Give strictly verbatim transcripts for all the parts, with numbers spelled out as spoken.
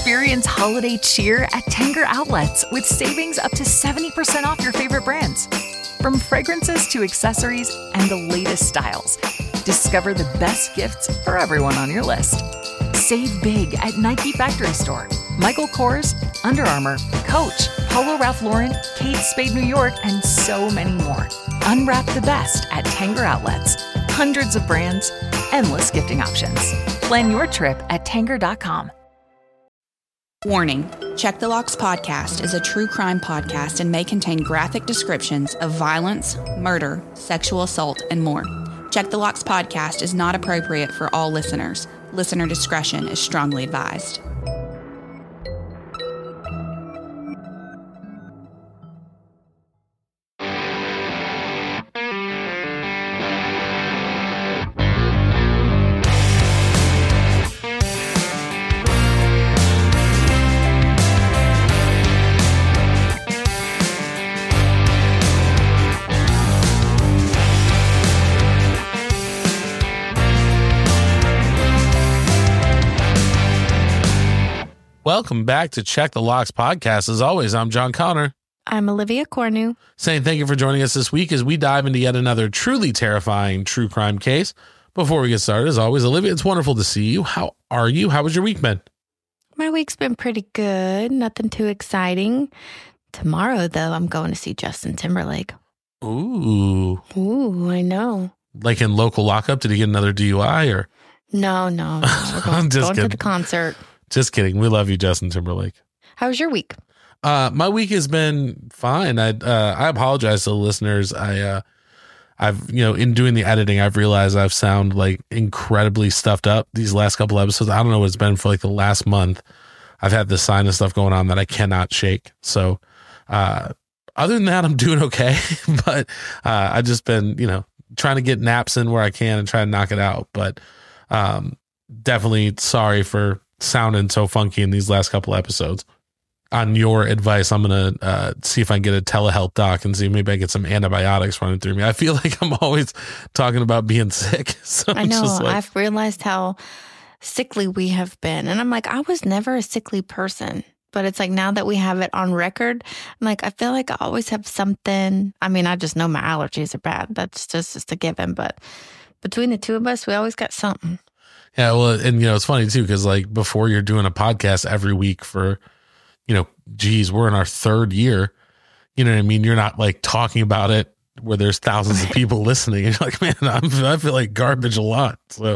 Experience holiday cheer at Tanger Outlets with savings up to seventy percent off your favorite brands. From fragrances to accessories and the latest styles, discover the best gifts for everyone on your list. Save big at Nike Factory Store, Michael Kors, Under Armour, Coach, Polo Ralph Lauren, Kate Spade New York, and so many more. Unwrap the best at Tanger Outlets. Hundreds of brands, endless gifting options. Plan your trip at tanger dot com. Warning, Check the Locks podcast is a true crime podcast and may contain graphic descriptions of violence, murder, sexual assault, and more. Check the Locks podcast is not appropriate for all listeners. Listener discretion is strongly advised. Welcome back to Check the Locks podcast. As always, I'm John Connor. I'm Olivia Cornu. Saying thank you for joining us this week as we dive into yet another truly terrifying true crime case. Before we get started, as always, Olivia, it's wonderful to see you. How are you? How was your week been? My week's been pretty good. Nothing too exciting. Tomorrow, though, I'm going to see Justin Timberlake. Ooh. Ooh, I know. Like in local lockup? Did he get another D U I or? No, no. no. We're going, I'm just going kidding. to the concert. Just kidding. We love you, Justin Timberlake. How was your week? Uh, my week has been fine. I uh, I apologize to the listeners. I uh, I've you know in doing the editing, I've realized I've sound like incredibly stuffed up these last couple episodes. I don't know what it's been for like the last month. I've had this sinus stuff going on that I cannot shake. So uh, other than that, I'm doing okay. But uh, I've just been you know trying to get naps in where I can and try to knock it out. But um, definitely sorry for sounding so funky in these last couple episodes. On your advice, I'm going to uh, see if I can get a telehealth doc and see if maybe I get some antibiotics running through me. I feel like I'm always talking about being sick. So I know. just like, I've realized how sickly we have been. And I'm like, I was never a sickly person. But it's like now that we have it on record, I'm like, I feel like I always have something. I mean, I just know my allergies are bad. That's just, just a given. But between the two of us, we always got something. Yeah, well, and you know, it's funny too, because like before you're doing a podcast every week for, you know, geez, we're in our third year. You know what I mean? You're not like talking about it where there's thousands of people listening. You're like, man, I'm, I feel like garbage a lot. So,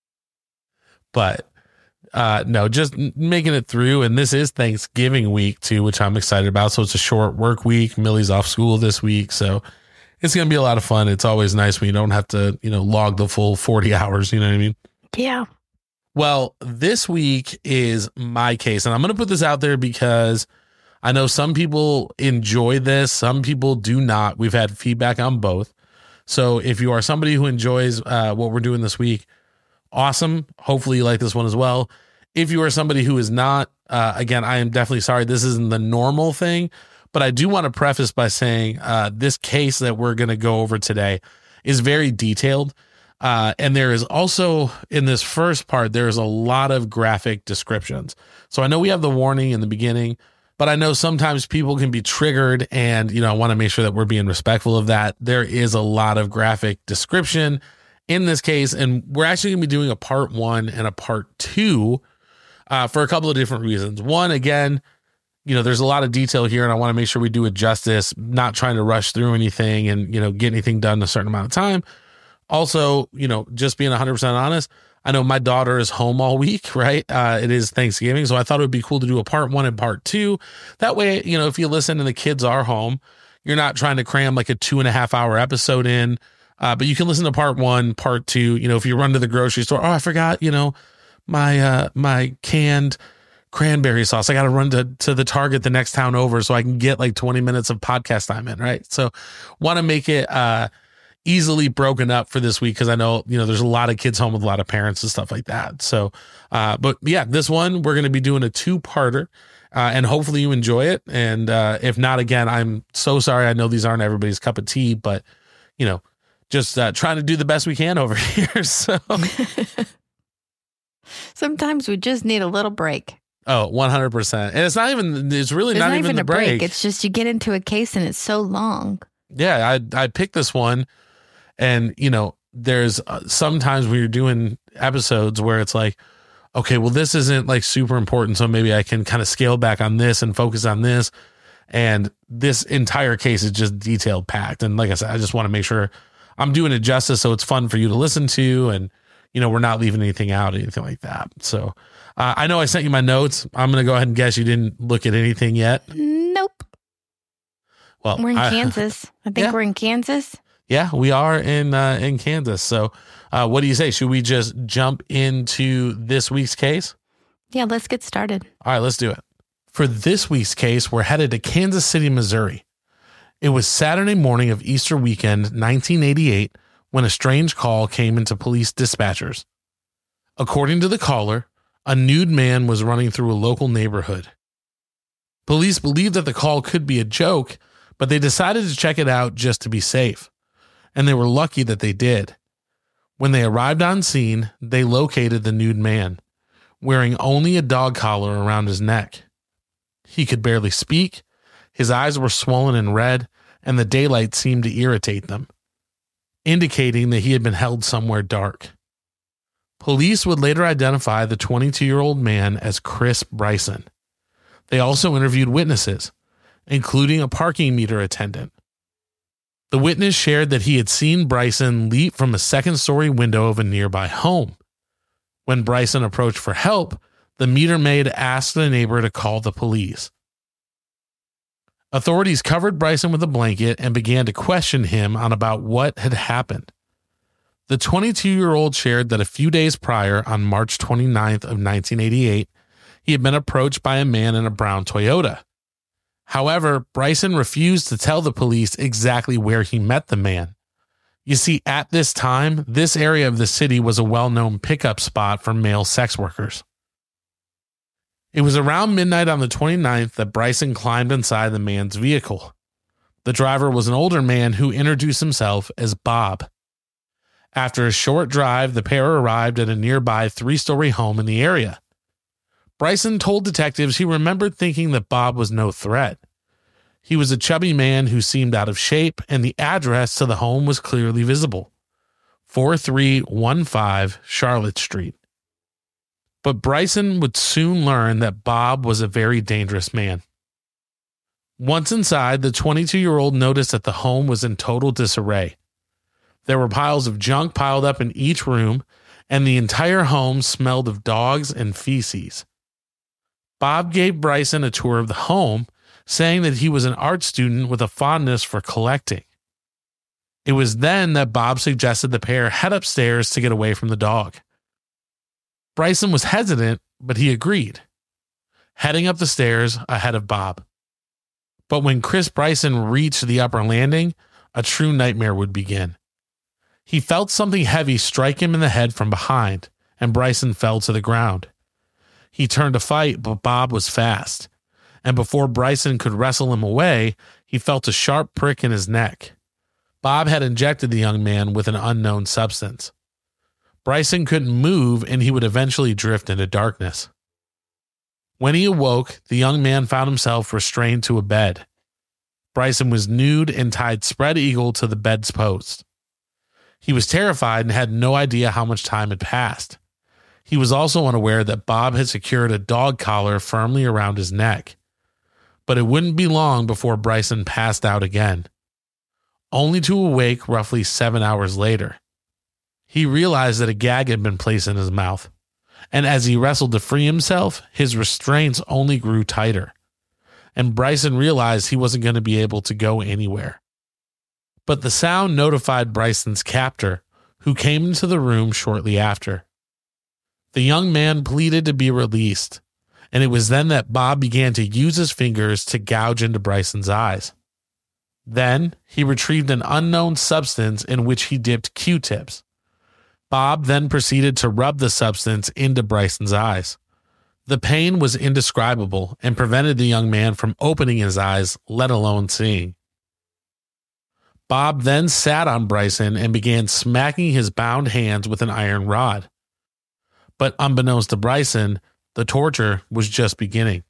but uh, no, just making it through. And this is Thanksgiving week too, which I'm excited about. So it's a short work week. Millie's off school this week. So it's going to be a lot of fun. It's always nice when you don't have to, you know, log the full forty hours. You know what I mean? Yeah. Well, this week is my case, and I'm going to put this out there because I know some people enjoy this. Some people do not. We've had feedback on both. So if you are somebody who enjoys uh, what we're doing this week, awesome. Hopefully you like this one as well. If you are somebody who is not, uh, again, I am definitely sorry. This isn't the normal thing, but I do want to preface by saying uh, this case that we're going to go over today is very detailed. Uh, and there is also, in this first part, there is a lot of graphic descriptions. So I know we have the warning in the beginning, but I know sometimes people can be triggered, and, you know, I want to make sure that we're being respectful of that. There is a lot of graphic description in this case, and we're actually going to be doing a part one and a part two uh, for a couple of different reasons. One, again, you know, there's a lot of detail here, and I want to make sure we do it justice, not trying to rush through anything and, you know, get anything done in a certain amount of time. Also, you know, just being one hundred percent honest, I know my daughter is home all week, right? Uh, it is Thanksgiving, so I thought it would be cool to do a part one and part two. That way, you know, if you listen and the kids are home, you're not trying to cram like a two and a half hour episode in, uh, but you can listen to part one, part two. You know, if you run to the grocery store, oh, I forgot, you know, my uh, my canned cranberry sauce. I got to run to, to the Target the next town over so I can get like twenty minutes of podcast time in, right? So want to make it uh, easily broken up for this week because I know, you know, there's a lot of kids home with a lot of parents and stuff like that. So, uh, but yeah, this one, we're going to be doing a two-parter uh, and hopefully you enjoy it. And uh, if not, again, I'm so sorry. I know these aren't everybody's cup of tea, but, you know, just uh, trying to do the best we can over here. So sometimes we just need a little break. Oh, one hundred percent. And it's not even, it's really There's not, not even, even the a break. break. It's just you get into a case and it's so long. Yeah, I I picked this one, and you know, there's uh, sometimes when you're doing episodes where it's like, okay, well, this isn't like super important, so maybe I can kind of scale back on this and focus on this. And this entire case is just detailed packed. And like I said, I just want to make sure I'm doing it justice so it's fun for you to listen to, and you know, we're not leaving anything out, anything like that. So uh, I know I sent you my notes. I'm going to go ahead and guess you didn't look at anything yet. Nope. Well, We're in I, Kansas. I think yeah. we're in Kansas. Yeah, we are in uh, in Kansas. So uh, what do you say? Should we just jump into this week's case? Yeah, let's get started. All right, let's do it. For this week's case, we're headed to Kansas City, Missouri. It was Saturday morning of Easter weekend, nineteen eighty-eight, when a strange call came into police dispatchers. According to the caller, a nude man was running through a local neighborhood. Police believed that the call could be a joke, but they decided to check it out just to be safe. And they were lucky that they did. When they arrived on scene, they located the nude man, wearing only a dog collar around his neck. He could barely speak, his eyes were swollen and red, and the daylight seemed to irritate them, indicating that he had been held somewhere dark. Police would later identify the twenty-two-year-old man as Chris Bryson. They also interviewed witnesses, including a parking meter attendant. The witness shared that he had seen Bryson leap from a second-story window of a nearby home. When Bryson approached for help, the meter maid asked the neighbor to call the police. Authorities covered Bryson with a blanket and began to question him on about what had happened. The twenty-two-year-old shared that a few days prior, on March twenty-ninth of nineteen eighty-eight, he had been approached by a man in a brown Toyota. However, Bryson refused to tell the police exactly where he met the man. You see, at this time, this area of the city was a well-known pickup spot for male sex workers. It was around midnight on the twenty-ninth that Bryson climbed inside the man's vehicle. The driver was an older man who introduced himself as Bob. After a short drive, the pair arrived at a nearby three-story home in the area. Bryson told detectives he remembered thinking that Bob was no threat. He was a chubby man who seemed out of shape, and the address to the home was clearly visible. forty-three fifteen Charlotte Street. But Bryson would soon learn that Bob was a very dangerous man. Once inside, the twenty-two-year-old noticed that the home was in total disarray. There were piles of junk piled up in each room, and the entire home smelled of dogs and feces. Bob gave Bryson a tour of the home, saying that he was an art student with a fondness for collecting. It was then that Bob suggested the pair head upstairs to get away from the dog. Bryson was hesitant, but he agreed, heading up the stairs ahead of Bob. But when Chris Bryson reached the upper landing, a true nightmare would begin. He felt something heavy strike him in the head from behind, and Bryson fell to the ground. He turned to fight, but Bob was fast, and before Bryson could wrestle him away, he felt a sharp prick in his neck. Bob had injected the young man with an unknown substance. Bryson couldn't move, and he would eventually drift into darkness. When he awoke, the young man found himself restrained to a bed. Bryson was nude and tied spread eagle to the bed's post. He was terrified and had no idea how much time had passed. He was also unaware that Bob had secured a dog collar firmly around his neck. But it wouldn't be long before Bryson passed out again, only to awake roughly seven hours later. He realized that a gag had been placed in his mouth, and as he wrestled to free himself, his restraints only grew tighter, and Bryson realized he wasn't going to be able to go anywhere. But the sound notified Bryson's captor, who came into the room shortly after. The young man pleaded to be released, and it was then that Bob began to use his fingers to gouge into Bryson's eyes. Then he retrieved an unknown substance in which he dipped Q-tips. Bob then proceeded to rub the substance into Bryson's eyes. The pain was indescribable and prevented the young man from opening his eyes, let alone seeing. Bob then sat on Bryson and began smacking his bound hands with an iron rod. But unbeknownst to Bryson, the torture was just beginning.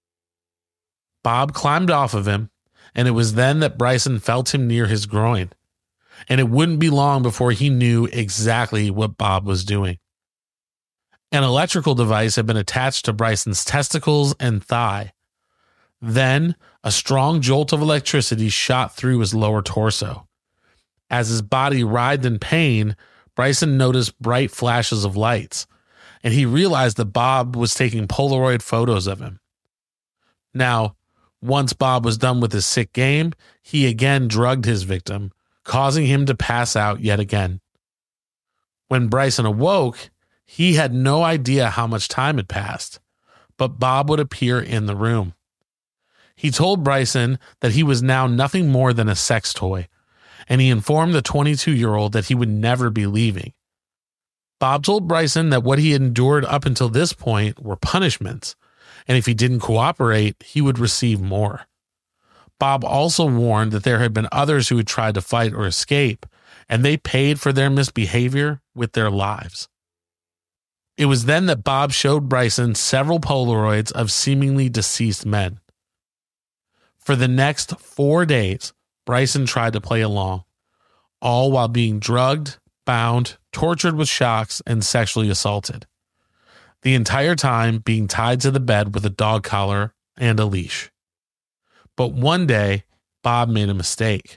Bob climbed off of him, and it was then that Bryson felt him near his groin. And it wouldn't be long before he knew exactly what Bob was doing. An electrical device had been attached to Bryson's testicles and thigh. Then, a strong jolt of electricity shot through his lower torso. As his body writhed in pain, Bryson noticed bright flashes of lights, and he realized that Bob was taking Polaroid photos of him. Now, once Bob was done with his sick game, he again drugged his victim, causing him to pass out yet again. When Bryson awoke, he had no idea how much time had passed, but Bob would appear in the room. He told Bryson that he was now nothing more than a sex toy, and he informed the twenty-two-year-old that he would never be leaving. Bob told Bryson that what he had endured up until this point were punishments, and if he didn't cooperate, he would receive more. Bob also warned that there had been others who had tried to fight or escape, and they paid for their misbehavior with their lives. It was then that Bob showed Bryson several Polaroids of seemingly deceased men. For the next four days, Bryson tried to play along, all while being drugged, bound, tortured with shocks, and sexually assaulted. The entire time being tied to the bed with a dog collar and a leash. But one day, Bob made a mistake.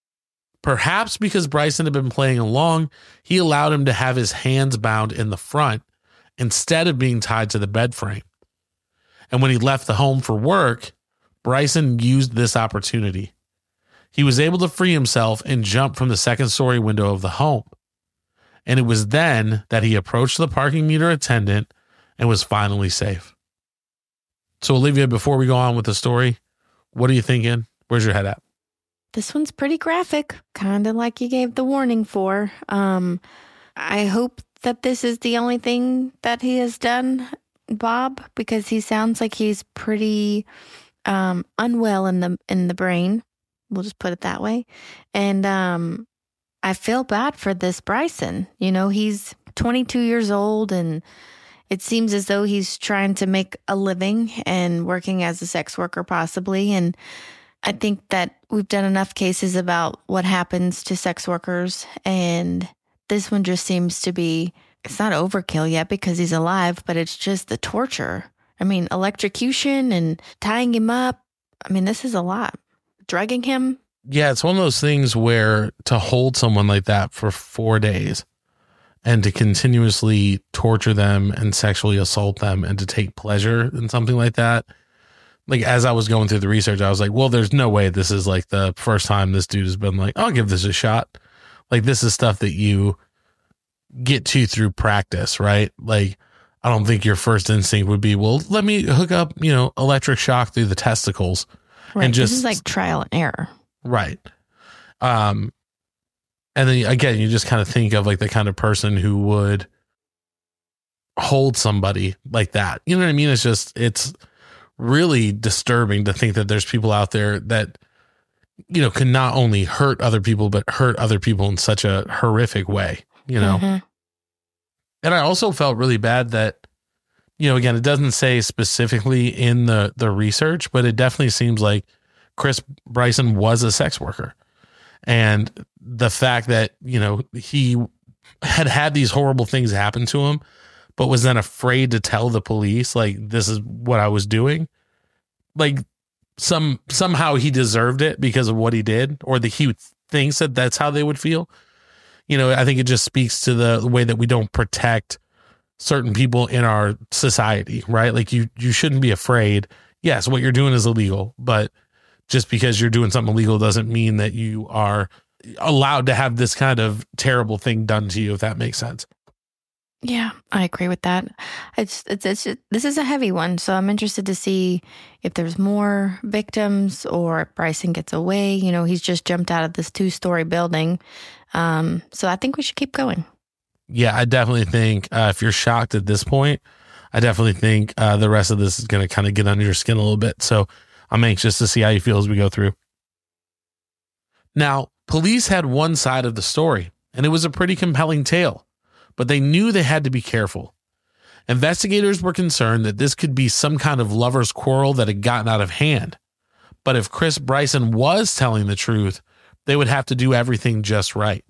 Perhaps because Bryson had been playing along, he allowed him to have his hands bound in the front instead of being tied to the bed frame. And when he left the home for work, Bryson used this opportunity. He was able to free himself and jump from the second story window of the home. And it was then that he approached the parking meter attendant and was finally safe. So Olivia, before we go on with the story, what are you thinking? Where's your head at? This one's pretty graphic, kind of like you gave the warning for. Um, I hope that this is the only thing that he has done, Bob, because he sounds like he's pretty um, unwell in the in the brain. We'll just put it that way. And um, I feel bad for this Bryson. You know, he's twenty-two years old, and it seems as though he's trying to make a living and working as a sex worker possibly. And I think that we've done enough cases about what happens to sex workers, and this one just seems to be, it's not overkill yet because he's alive, but it's just the torture. I mean, electrocution and tying him up. I mean, this is a lot. Drugging him. Yeah, it's one of those things where to hold someone like that for four days and to continuously torture them and sexually assault them and to take pleasure in something like that. Like, as I was going through the research, I was like, well, there's no way this is like the first time this dude has been like, I'll give this a shot. Like, this is stuff that you get to through practice, right? Like, I don't think your first instinct would be, well, let me hook up, you know, electric shock through the testicles. Right. And just, this is like trial and error. Right. Um, and then again, you just kind of think of like the kind of person who would hold somebody like that. You know what I mean? It's just, it's really disturbing to think that there's people out there that, you know, can not only hurt other people, but hurt other people in such a horrific way, you know? Mm-hmm. And I also felt really bad that, you know, again, it doesn't say specifically in the, the research, but it definitely seems like Chris Bryson was a sex worker. And the fact that, you know, he had had these horrible things happen to him, but was then afraid to tell the police, like, this is what I was doing. Like, some somehow he deserved it because of what he did, or that he thinks that that's how they would feel. You know, I think it just speaks to the way that we don't protect certain people in our society, right? Like, you, you shouldn't be afraid. Yes, what you're doing is illegal, but just because you're doing something illegal doesn't mean that you are allowed to have this kind of terrible thing done to you, if that makes sense. Yeah, I agree with that. It's, it's, it's just, this is a heavy one, so I'm interested to see if there's more victims or if Bryson gets away. You know, he's just jumped out of this two-story building. Um, so I think we should keep going. Yeah, I definitely think uh, if you're shocked at this point, I definitely think uh, the rest of this is going to kind of get under your skin a little bit. So I'm anxious to see how you feel as we go through. Now, police had one side of the story, and it was a pretty compelling tale, but they knew they had to be careful. Investigators were concerned that this could be some kind of lover's quarrel that had gotten out of hand. But if Chris Bryson was telling the truth, they would have to do everything just right.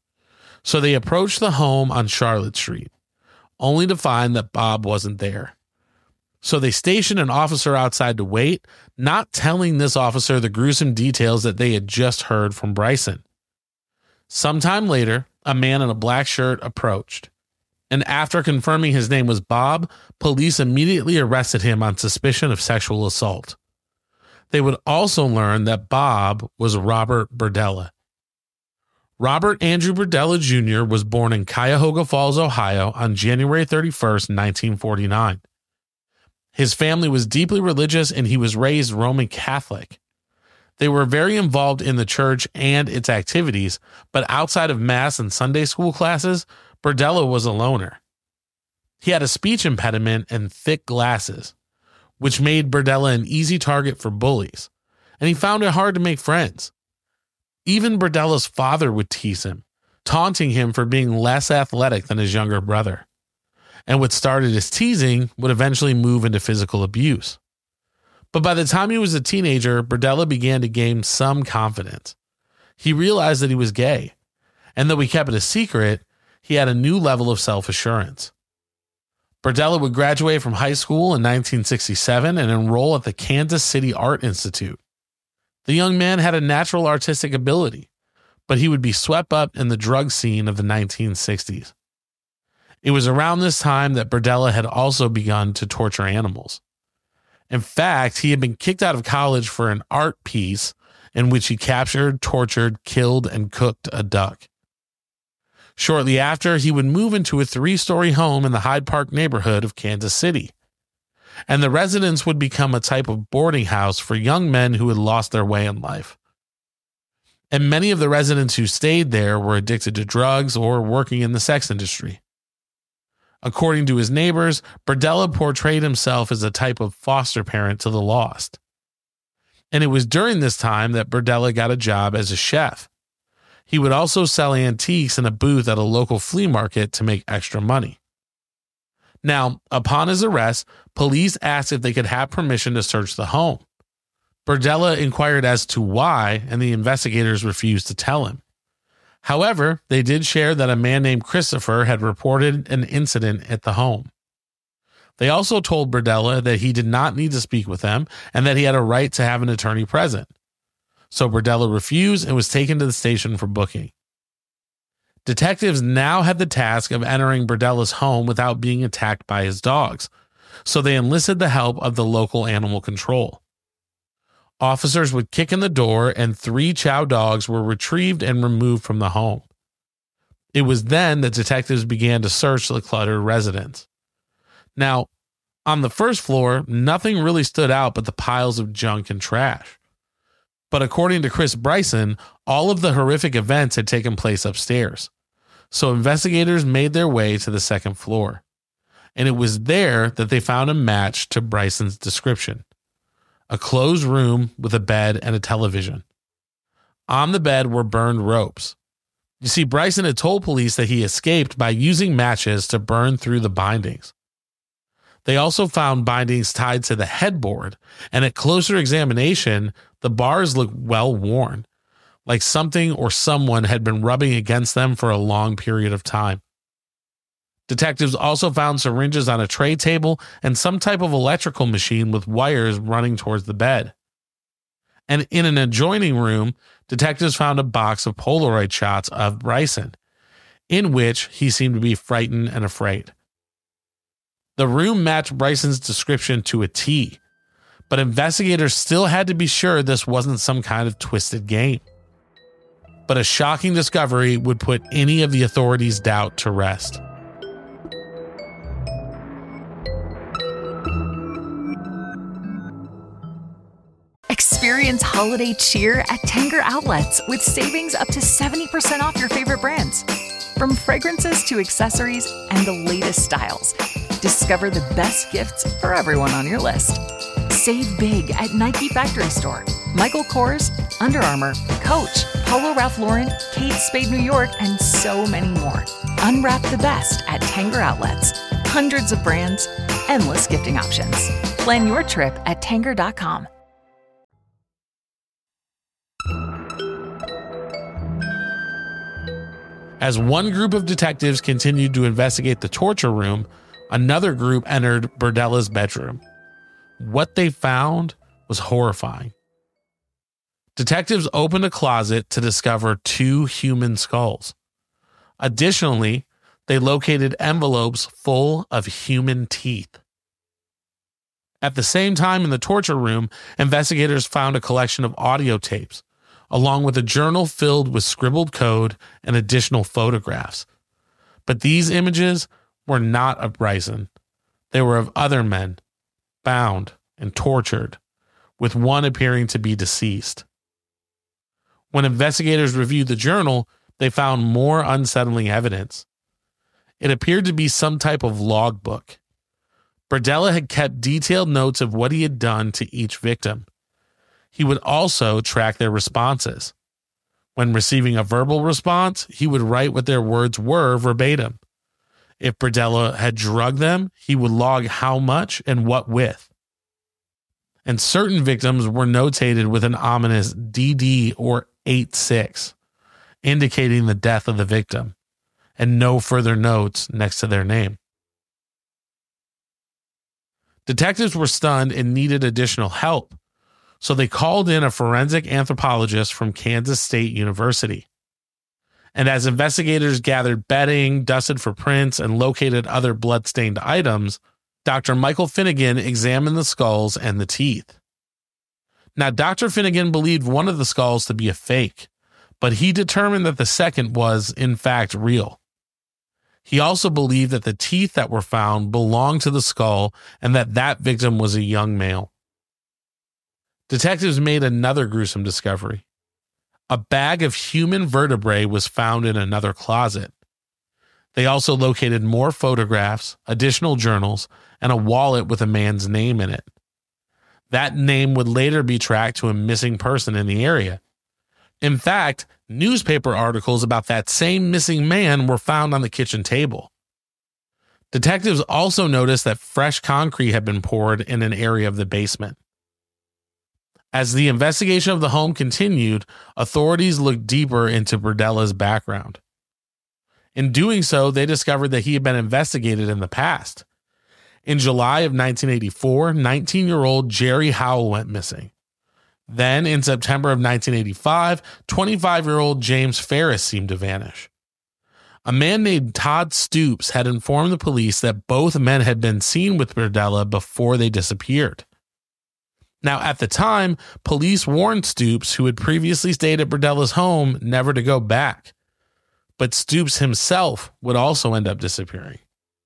So they approached the home on Charlotte Street, only to find that Bob wasn't there. So they stationed an officer outside to wait, not telling this officer the gruesome details that they had just heard from Bryson. Sometime later, a man in a black shirt approached, and after confirming his name was Bob, police immediately arrested him on suspicion of sexual assault. They would also learn that Bob was Robert Berdella. Robert Andrew Berdella Junior was born in Cuyahoga Falls, Ohio on January thirty-first, nineteen forty-nine. His family was deeply religious and he was raised Roman Catholic. They were very involved in the church and its activities, but outside of Mass and Sunday school classes, Berdella was a loner. He had a speech impediment and thick glasses, which made Berdella an easy target for bullies, and he found it hard to make friends. Even Berdella's father would tease him, taunting him for being less athletic than his younger brother. And what started as teasing would eventually move into physical abuse. But by the time he was a teenager, Berdella began to gain some confidence. He realized that he was gay, and though he kept it a secret, he had a new level of self-assurance. Berdella would graduate from high school in nineteen sixty-seven and enroll at the Kansas City Art Institute. The young man had a natural artistic ability, but he would be swept up in the drug scene of the nineteen sixties. It was around this time that Berdella had also begun to torture animals. In fact, he had been kicked out of college for an art piece in which he captured, tortured, killed, and cooked a duck. Shortly after, he would move into a three-story home in the Hyde Park neighborhood of Kansas City, and the residence would become a type of boarding house for young men who had lost their way in life. And many of the residents who stayed there were addicted to drugs or working in the sex industry. According to his neighbors, Berdella portrayed himself as a type of foster parent to the lost. And it was during this time that Berdella got a job as a chef. He would also sell antiques in a booth at a local flea market to make extra money. Now, upon his arrest, police asked if they could have permission to search the home. Berdella inquired as to why, and the investigators refused to tell him. However, they did share that a man named Christopher had reported an incident at the home. They also told Berdella that he did not need to speak with them and that he had a right to have an attorney present. So Berdella refused and was taken to the station for booking. Detectives now had the task of entering Berdella's home without being attacked by his dogs, so they enlisted the help of the local animal control. Officers would kick in the door and three chow dogs were retrieved and removed from the home. It was then that detectives began to search the cluttered residence. Now, on the first floor, nothing really stood out but the piles of junk and trash. But according to Chris Bryson, all of the horrific events had taken place upstairs. So investigators made their way to the second floor. And it was there that they found a match to Bryson's description. A closed room with a bed and a television. On the bed were burned ropes. You see, Bryson had told police that he escaped by using matches to burn through the bindings. They also found bindings tied to the headboard, and at closer examination, the bars looked well worn, like something or someone had been rubbing against them for a long period of time. Detectives also found syringes on a tray table and some type of electrical machine with wires running towards the bed. And in an adjoining room, detectives found a box of Polaroid shots of Bryson, in which he seemed to be frightened and afraid. The room matched Bryson's description to a T, but investigators still had to be sure this wasn't some kind of twisted game. But a shocking discovery would put any of the authorities' doubt to rest. Experience holiday cheer at Tanger Outlets with savings up to seventy percent off your favorite brands. From fragrances to accessories and the latest styles, discover the best gifts for everyone on your list. Save big at Nike Factory Store, Michael Kors, Under Armour, Coach, Polo Ralph Lauren, Kate Spade New York, and so many more. Unwrap the best at Tanger Outlets. Hundreds of brands, endless gifting options. Plan your trip at Tanger dot com. As one group of detectives continued to investigate the torture room, another group entered Berdella's bedroom. What they found was horrifying. Detectives opened a closet to discover two human skulls. Additionally, they located envelopes full of human teeth. At the same time in the torture room, investigators found a collection of audio tapes, along with a journal filled with scribbled code and additional photographs. But these images were not of Bryson. They were of other men, bound and tortured, with one appearing to be deceased. When investigators reviewed the journal, they found more unsettling evidence. It appeared to be some type of logbook. Berdella had kept detailed notes of what he had done to each victim. He would also track their responses. When receiving a verbal response, he would write what their words were verbatim. If Berdella had drugged them, he would log how much and what with. And certain victims were notated with an ominous D D or eight six, indicating the death of the victim, and no further notes next to their name. Detectives were stunned and needed additional help, so they called in a forensic anthropologist from Kansas State University. And as investigators gathered bedding, dusted for prints, and located other blood-stained items, Doctor Michael Finnegan examined the skulls and the teeth. Now, Doctor Finnegan believed one of the skulls to be a fake, but he determined that the second was, in fact, real. He also believed that the teeth that were found belonged to the skull and that that victim was a young male. Detectives made another gruesome discovery. A bag of human vertebrae was found in another closet. They also located more photographs, additional journals, and a wallet with a man's name in it. That name would later be tracked to a missing person in the area. In fact, newspaper articles about that same missing man were found on the kitchen table. Detectives also noticed that fresh concrete had been poured in an area of the basement. As the investigation of the home continued, authorities looked deeper into Berdella's background. In doing so, they discovered that he had been investigated in the past. In July of nineteen eighty-four, nineteen-year-old Jerry Howell went missing. Then, in September of nineteen eighty-five, twenty-five-year-old James Ferris seemed to vanish. A man named Todd Stoops had informed the police that both men had been seen with Berdella before they disappeared. Now, at the time, police warned Stoops, who had previously stayed at Berdella's home, never to go back. But Stoops himself would also end up disappearing.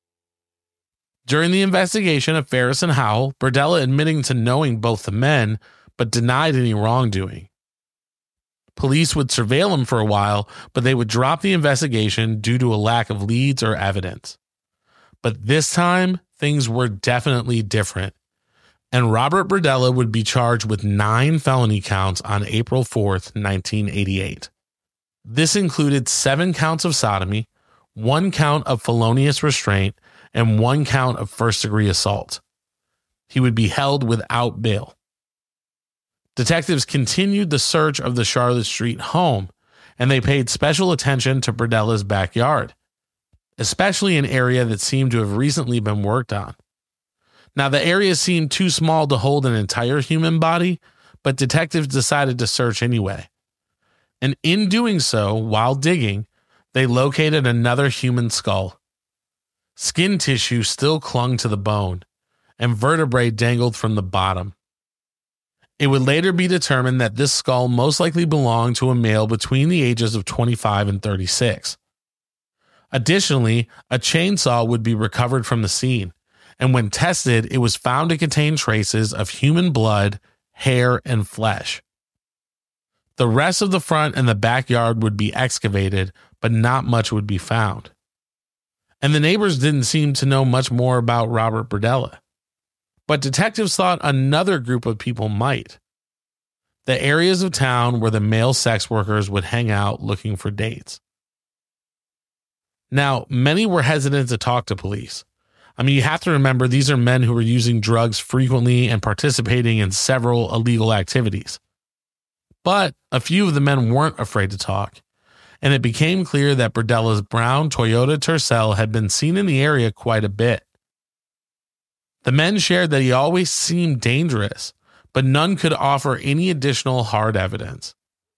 During the investigation of Ferris and Howell, Berdella admitting to knowing both the men, but denied any wrongdoing. Police would surveil him for a while, but they would drop the investigation due to a lack of leads or evidence. But this time, things were definitely different, and Robert Berdella would be charged with nine felony counts on April fourth, nineteen eighty-eight. This included seven counts of sodomy, one count of felonious restraint, and one count of first-degree assault. He would be held without bail. Detectives continued the search of the Charlotte Street home, and they paid special attention to Berdella's backyard, especially an area that seemed to have recently been worked on. Now, the area seemed too small to hold an entire human body, but detectives decided to search anyway. And in doing so, while digging, they located another human skull. Skin tissue still clung to the bone, and vertebrae dangled from the bottom. It would later be determined that this skull most likely belonged to a male between the ages of twenty-five and thirty-six. Additionally, a chainsaw would be recovered from the scene, and when tested, it was found to contain traces of human blood, hair, and flesh. The rest of the front and the backyard would be excavated, but not much would be found. And the neighbors didn't seem to know much more about Robert Berdella. But detectives thought another group of people might. The areas of town where the male sex workers would hang out looking for dates. Now, many were hesitant to talk to police. I mean, you have to remember these are men who were using drugs frequently and participating in several illegal activities. But a few of the men weren't afraid to talk, and it became clear that Berdella's brown Toyota Tercel had been seen in the area quite a bit. The men shared that he always seemed dangerous, but none could offer any additional hard evidence.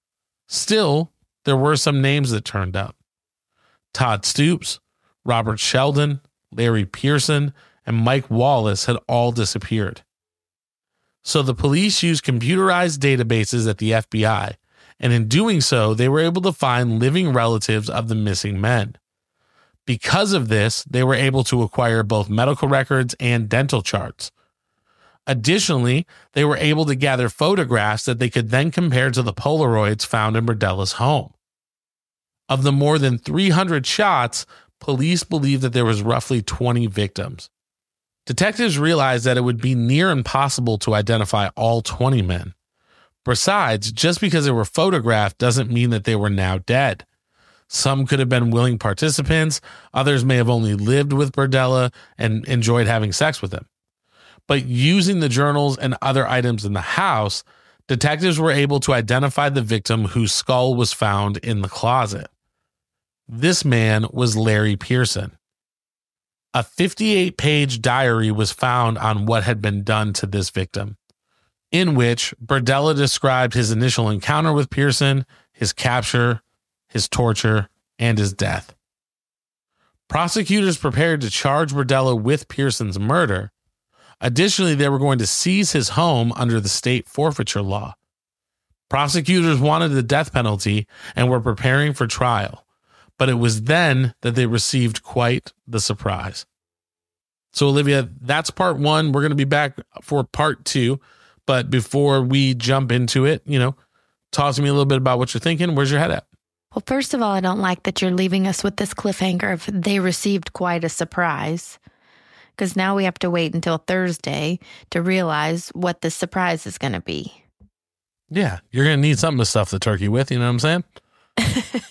Still, there were some names that turned up. Todd Stoops, Robert Sheldon, Larry Pearson, and Mike Wallace had all disappeared. So the police used computerized databases at the F B I, and in doing so, they were able to find living relatives of the missing men. Because of this, they were able to acquire both medical records and dental charts. Additionally, they were able to gather photographs that they could then compare to the Polaroids found in Berdella's home. Of the more than three hundred shots, police believe that there was roughly twenty victims. Detectives realized that it would be near impossible to identify all twenty men. Besides, just because they were photographed doesn't mean that they were now dead. Some could have been willing participants, others may have only lived with Berdella and enjoyed having sex with him. But using the journals and other items in the house, detectives were able to identify the victim whose skull was found in the closet. This man was Larry Pearson. A fifty-eight page diary was found on what had been done to this victim, in which Berdella described his initial encounter with Pearson, his capture, his torture, and his death. Prosecutors prepared to charge Berdella with Pearson's murder. Additionally, they were going to seize his home under the state forfeiture law. Prosecutors wanted the death penalty and were preparing for trial, but it was then that they received quite the surprise. So, Olivia, that's part one. We're going to be back for part two, but before we jump into it, you know, talk to me a little bit about what you're thinking. Where's your head at? Well, first of all, I don't like that you're leaving us with this cliffhanger of they received quite a surprise, because now we have to wait until Thursday to realize what the surprise is going to be. Yeah, you're going to need something to stuff the turkey with, you know what I'm saying?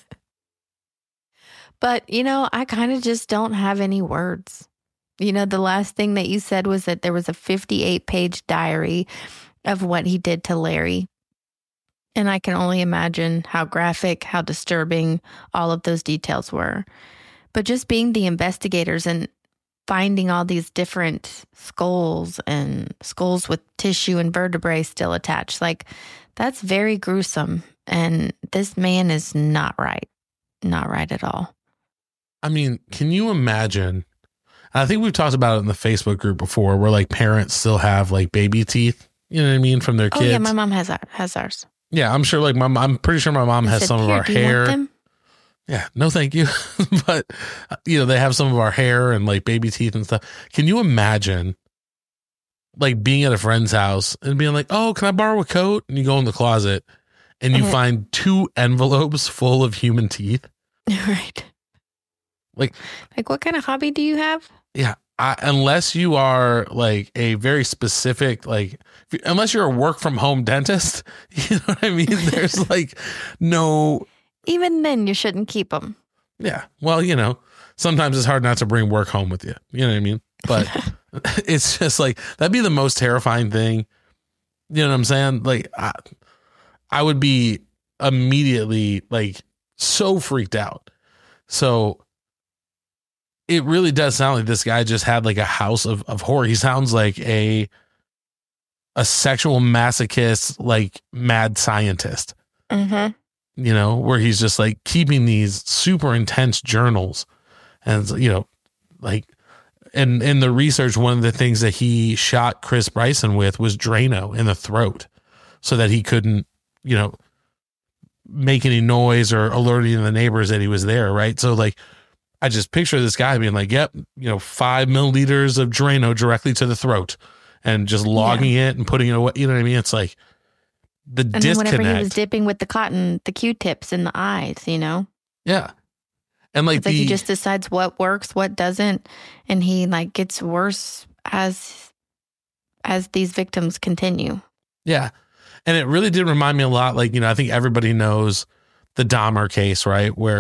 But, you know, I kind of just don't have any words. You know, the last thing that you said was that there was a fifty-eight page diary of what he did to Larry. And I can only imagine how graphic, how disturbing all of those details were. But just being the investigators and finding all these different skulls and skulls with tissue and vertebrae still attached, like, that's very gruesome. And this man is not right. Not right at all. I mean, can you imagine? I think we've talked about it in the Facebook group before, where like parents still have like baby teeth, you know what I mean, from their kids. Oh yeah, my mom has our, has ours. Yeah, I'm sure. Like my, I'm pretty sure my mom I has said, some of our do you hair. want them? Yeah, no, thank you. But you know, they have some of our hair and like baby teeth and stuff. Can you imagine, like being at a friend's house and being like, "Oh, can I borrow a coat?" And you go in the closet and you find two envelopes full of human teeth. Right. Like, like what kind of hobby do you have? Yeah. I, unless you are like a very specific, like, if you, unless you're a work from home dentist, you know what I mean? There's like no. Even then, you shouldn't keep them. Yeah. Well, you know, sometimes it's hard not to bring work home with you. You know what I mean? But it's just like, that'd be the most terrifying thing. You know what I'm saying? Like, I, I would be immediately like so freaked out. So it really does sound like this guy just had like a house of, of horror. He sounds like a a sexual masochist, like mad scientist, mm-hmm. you know, where he's just like keeping these super intense journals. And, you know, like, and in the research, one of the things that he shot Chris Bryson with was Drano in the throat so that he couldn't, you know, make any noise or alerting the neighbors that he was there. Right. So like, I just picture this guy being like, yep, you know, five milliliters of Drano directly to the throat and just logging yeah. it and putting it away. You know what I mean? It's like the and disconnect. And whenever he was dipping with the cotton, the Q-tips in the eyes, you know? Yeah. And like, it's the, like he just decides what works, what doesn't. And he like gets worse as, as these victims continue. Yeah. And it really did remind me a lot. Like, you know, I think everybody knows the Dahmer case, right? Where,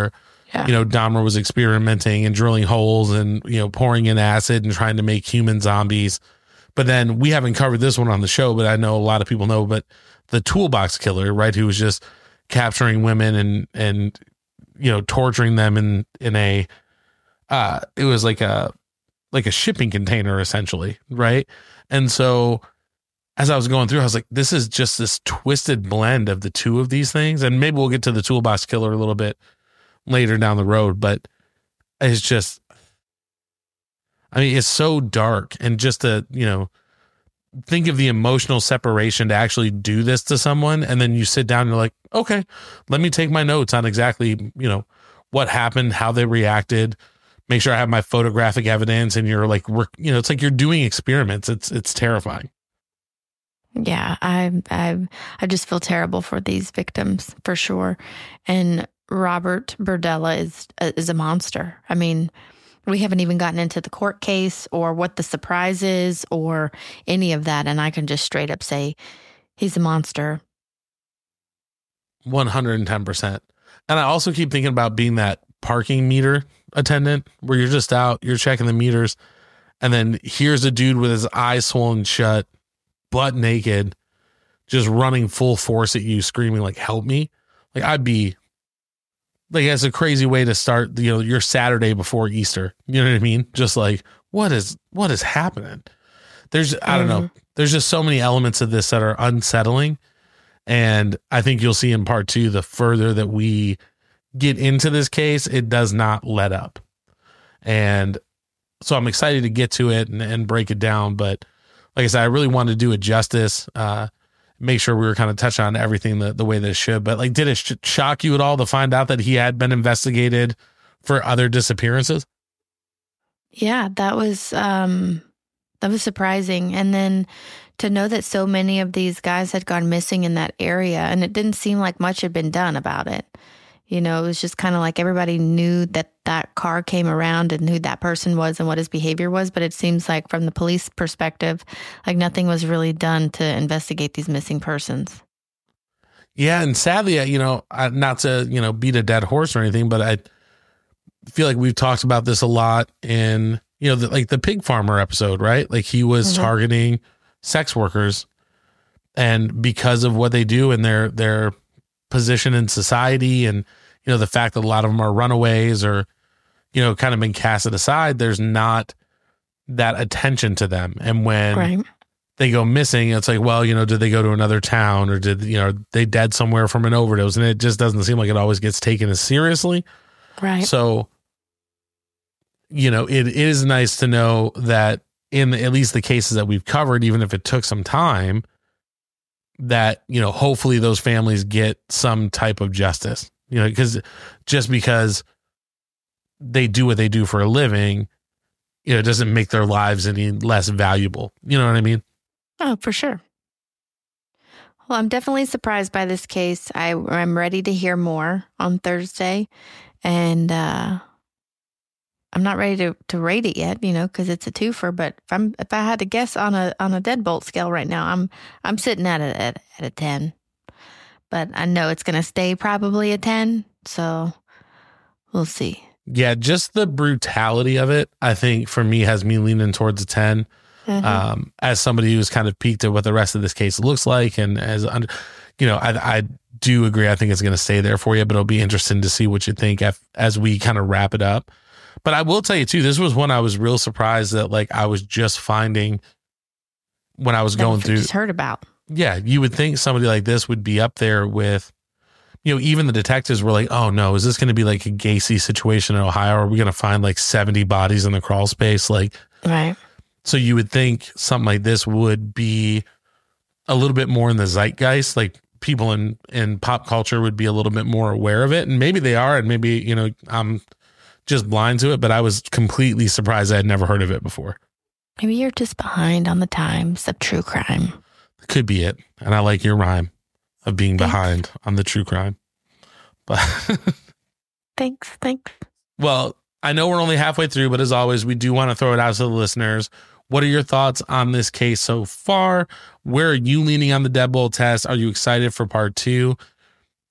Yeah. you know, Dahmer was experimenting and drilling holes and, you know, pouring in acid and trying to make human zombies. But then we haven't covered this one on the show, but I know a lot of people know, but the toolbox killer, right, who was just capturing women and, and, you know, torturing them in, in a, uh, it was like a, like a shipping container essentially. Right. And so as I was going through, I was like, this is just this twisted blend of the two of these things. And maybe we'll get to the toolbox killer a little bit later down the road, but it's just, I mean, it's so dark, and just to, you know, think of the emotional separation to actually do this to someone. And then you sit down and you're like, okay, let me take my notes on exactly, you know, what happened, how they reacted, make sure I have my photographic evidence. And you're like, you know, it's like you're doing experiments. It's, it's terrifying. Yeah. I, I, I just feel terrible for these victims for sure. And Robert Berdella is, is a monster. I mean, we haven't even gotten into the court case or what the surprise is or any of that. And I can just straight up say he's a monster. one hundred ten percent. And I also keep thinking about being that parking meter attendant where you're just out, you're checking the meters, and then here's a dude with his eyes swollen shut, butt naked, just running full force at you, screaming like, help me. Like, I'd be like, that's a crazy way to start, you know, your Saturday before Easter. You know what I mean? Just like, what is, what is happening? There's, I don't know. There's just so many elements of this that are unsettling. And I think you'll see in part two, the further that we get into this case, it does not let up. And so I'm excited to get to it and, and break it down. But like I said, I really wanted to do it justice, uh, make sure we were kind of touching on everything the, the way that it should. But like, did it sh- shock you at all to find out that he had been investigated for other disappearances? Yeah, that was, um, that was surprising. And then to know that so many of these guys had gone missing in that area, and it didn't seem like much had been done about it. You know, it was just kind of like everybody knew that that car came around and who that person was and what his behavior was. But it seems like from the police perspective, like nothing was really done to investigate these missing persons. Yeah. And sadly, you know, not to, you know, beat a dead horse or anything, but I feel like we've talked about this a lot in, you know, the, like the pig farmer episode, right? Like he was mm-hmm. targeting sex workers, and because of what they do and their, their position in society, and, you know, the fact that a lot of them are runaways or, you know, kind of been casted aside, there's not that attention to them. And when right. they go missing, it's like, well, you know, did they go to another town, or did, you know, they dead somewhere from an overdose? And it just doesn't seem like it always gets taken as seriously. Right. So, you know, it is nice to know that in the, at least the cases that we've covered, even if it took some time, that, you know, hopefully those families get some type of justice, you know, because just because they do what they do for a living, you know, it doesn't make their lives any less valuable. You know what I mean? Oh, for sure. Well, I'm definitely surprised by this case. I, I'm ready to hear more on Thursday, and uh, I'm not ready to, to rate it yet, you know, because it's a twofer. But if I'm if I had to guess on a on a deadbolt scale right now, I'm I'm sitting at a at, at a ten. But I know it's going to stay probably a ten, so we'll see. Yeah, just the brutality of it, I think, for me, has me leaning towards a ten. Mm-hmm. Um, as somebody who's kind of peeked at what the rest of this case looks like, and as you know, I, I do agree. I think it's going to stay there for you, but it'll be interesting to see what you think as, as we kind of wrap it up. But I will tell you too, this was one I was real surprised that, like, I was just finding when I was that going through. Just heard about. Yeah, you would think somebody like this would be up there with, you know, even the detectives were like, oh no, is this going to be like a Gacy situation in Ohio? Or are we going to find like seventy bodies in the crawl space? Like, right. So you would think something like this would be a little bit more in the zeitgeist, like people in, in pop culture would be a little bit more aware of it. And maybe they are, and maybe, you know, I'm just blind to it, but I was completely surprised I had never heard of it before. Maybe you're just behind on the times of true crime. Could be it. And I like your rhyme of being thanks. Behind on the true crime. But thanks. Thanks. Well, I know we're only halfway through, but as always, we do want to throw it out to the listeners. What are your thoughts on this case so far? Where are you leaning on the deadbolt test? Are you excited for part two?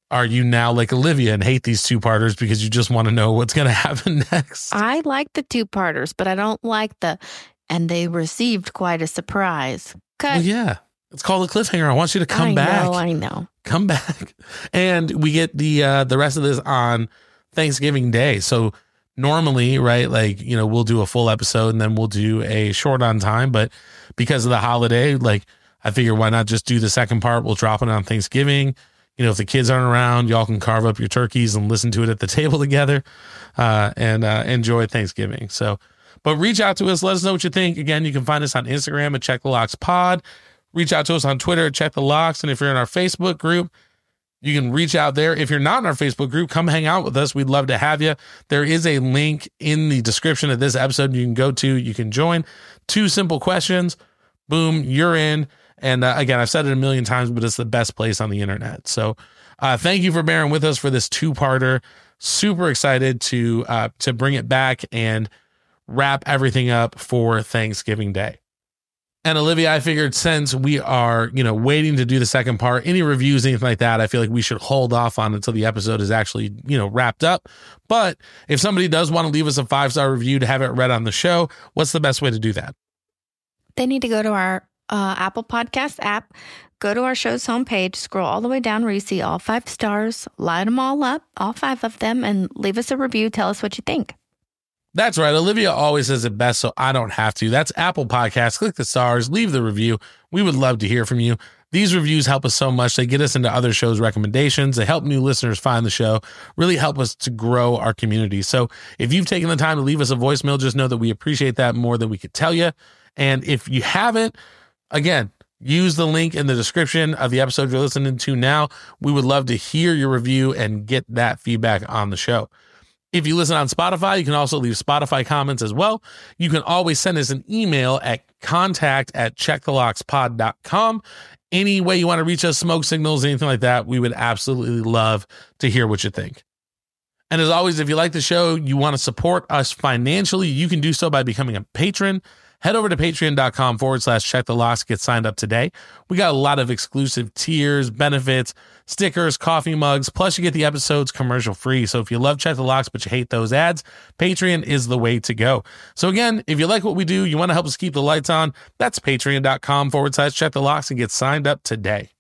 are you now like Olivia and hate these two-parters because you just want to know what's going to happen next? I like the two-parters, but I don't like the, and they received quite a surprise. Cut. Well, yeah. It's called a cliffhanger. I want you to come I back. know, I know. Come back. And we get the uh, the rest of this on Thanksgiving Day. So normally, right, like, you know, we'll do a full episode and then we'll do a short on time. But because of the holiday, like, I figure why not just do the second part? We'll drop it on Thanksgiving. You know, if the kids aren't around, y'all can carve up your turkeys and listen to it at the table together uh, and uh, enjoy Thanksgiving. So, but reach out to us. Let us know what you think. Again, you can find us on Instagram at Check the Locks Pod. Reach out to us on Twitter at Check the Locks. And if you're in our Facebook group, you can reach out there. If you're not in our Facebook group, come hang out with us. We'd love to have you. There is a link in the description of this episode you can go to. You can join. Two simple questions. Boom, you're in. And uh, again, I've said it a million times, but it's the best place on the internet. So uh, thank you for bearing with us for this two-parter. Super excited to uh, to bring it back and wrap everything up for Thanksgiving Day. And Olivia, I figured since we are, you know, waiting to do the second part, any reviews, anything like that, I feel like we should hold off on until the episode is actually, you know, wrapped up. But if somebody does want to leave us a five-star review to have it read on the show, what's the best way to do that? They need to go to our Uh, Apple Podcast app, go to our show's homepage, scroll all the way down where you see all five stars, line them all up, all five of them, and leave us a review. Tell us what you think. That's right. Olivia always says it best, so I don't have to. That's Apple Podcasts. Click the stars, leave the review. We would love to hear from you. These reviews help us so much. They get us into other shows' recommendations. They help new listeners find the show, really help us to grow our community. So if you've taken the time to leave us a voicemail, just know that we appreciate that more than we could tell you. And if you haven't, again, use the link in the description of the episode you're listening to now. We would love to hear your review and get that feedback on the show. If you listen on Spotify, you can also leave Spotify comments as well. You can always send us an email at contact at check the locks pod dot com. Any way you want to reach us, smoke signals, anything like that, we would absolutely love to hear what you think. And as always, if you like the show, you want to support us financially, you can do so by becoming a patron. Head over to patreon.com forward slash check the locks. Get signed up today. We got a lot of exclusive tiers, benefits, stickers, coffee mugs, plus you get the episodes commercial free. So if you love Check the Locks, but you hate those ads, Patreon is the way to go. So again, if you like what we do, you want to help us keep the lights on, that's patreon.com forward slash check the locks and get signed up today.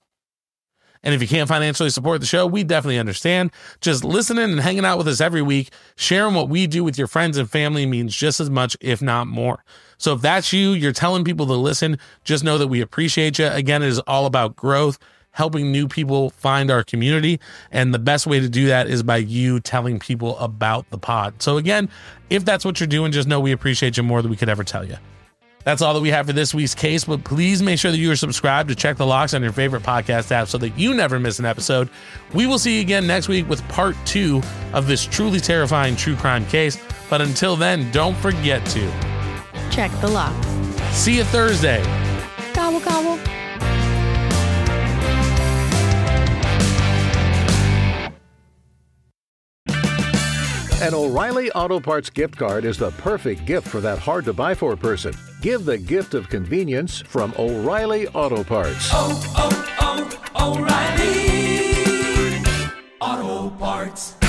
And if you can't financially support the show, we definitely understand. Just listening and hanging out with us every week, sharing what we do with your friends and family means just as much, if not more. So if that's you, you're telling people to listen, just know that we appreciate you. Again, it is all about growth, helping new people find our community. And the best way to do that is by you telling people about the pod. So again, if that's what you're doing, just know we appreciate you more than we could ever tell you. That's all that we have for this week's case, but please make sure that you are subscribed to Check the Locks on your favorite podcast app so that you never miss an episode. We will see you again next week with part two of this truly terrifying true crime case. But until then, don't forget to check the locks. See you Thursday. Gobble, gobble. An O'Reilly Auto Parts gift card is the perfect gift for that hard-to-buy-for person. Give the gift of convenience from O'Reilly Auto Parts. Oh, oh, oh, O'Reilly Auto Parts.